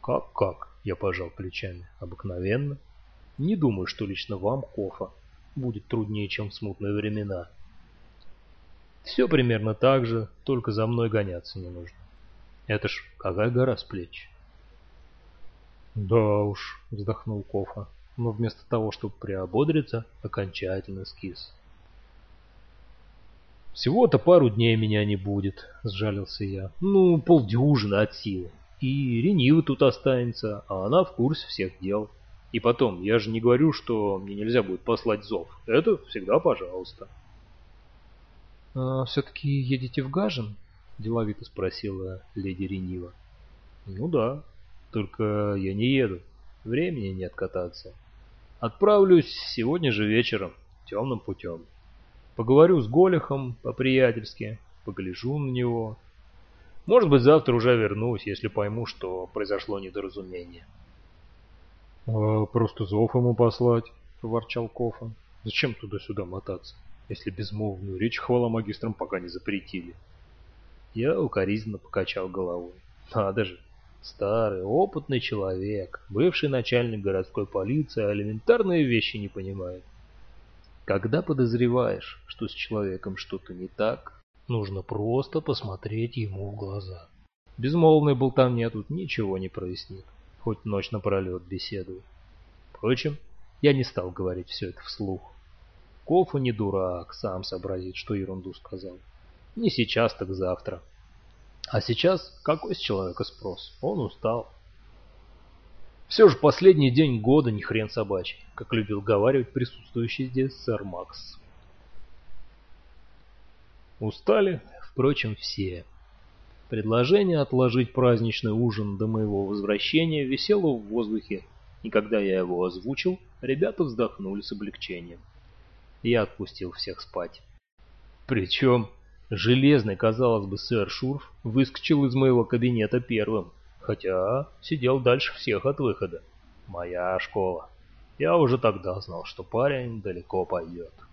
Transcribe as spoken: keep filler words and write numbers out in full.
Как-как? Я пожал плечами. Обыкновенно. Не думаю, что лично вам, Кофа, будет труднее, чем в смутные времена. Все примерно так же, только за мной гоняться не нужно. Это ж какая гора с плеч. Да уж, вздохнул Кофа, но вместо того, чтобы приободриться, окончательно скис. Всего-то пару дней меня не будет, сжалился я. Ну, полдюжины от силы. И Ренива тут останется, а она в курсе всех дел. И потом, я же не говорю, что мне нельзя будет послать зов. Это всегда пожалуйста. А все-таки едете в Гажин? Деловито спросила леди Ренива. Ну да, только я не еду. Времени нет кататься. Отправлюсь сегодня же вечером, темным путем. Поговорю с Голихом по-приятельски, погляжу на него. Может быть, завтра уже вернусь, если пойму, что произошло недоразумение. — А просто зов ему послать, — проворчал Кофа. — Зачем туда-сюда мотаться, если безмолвную речь хвала магистрам пока не запретили? Я укоризненно покачал головой. Надо же, старый, опытный человек, бывший начальник городской полиции, а элементарные вещи не понимает. Когда подозреваешь, что с человеком что-то не так, нужно просто посмотреть ему в глаза. Безмолвная болтовня тут ничего не прояснит, хоть ночь напролет беседуй. Впрочем, я не стал говорить все это вслух. Кофа не дурак, сам сообразит, что ерунду сказал. Не сейчас, так завтра. А сейчас какой с человека спрос? Он устал. Все же последний день года не хрен собачий, как любил говаривать присутствующий здесь сэр Макс. Устали, впрочем, все. Предложение отложить праздничный ужин до моего возвращения висело в воздухе, и когда я его озвучил, ребята вздохнули с облегчением. Я отпустил всех спать. Причем железный, казалось бы, сэр Шурф выскочил из моего кабинета первым, хотя сидел дальше всех от выхода. Моя школа. Я уже тогда знал, что парень далеко пойдет.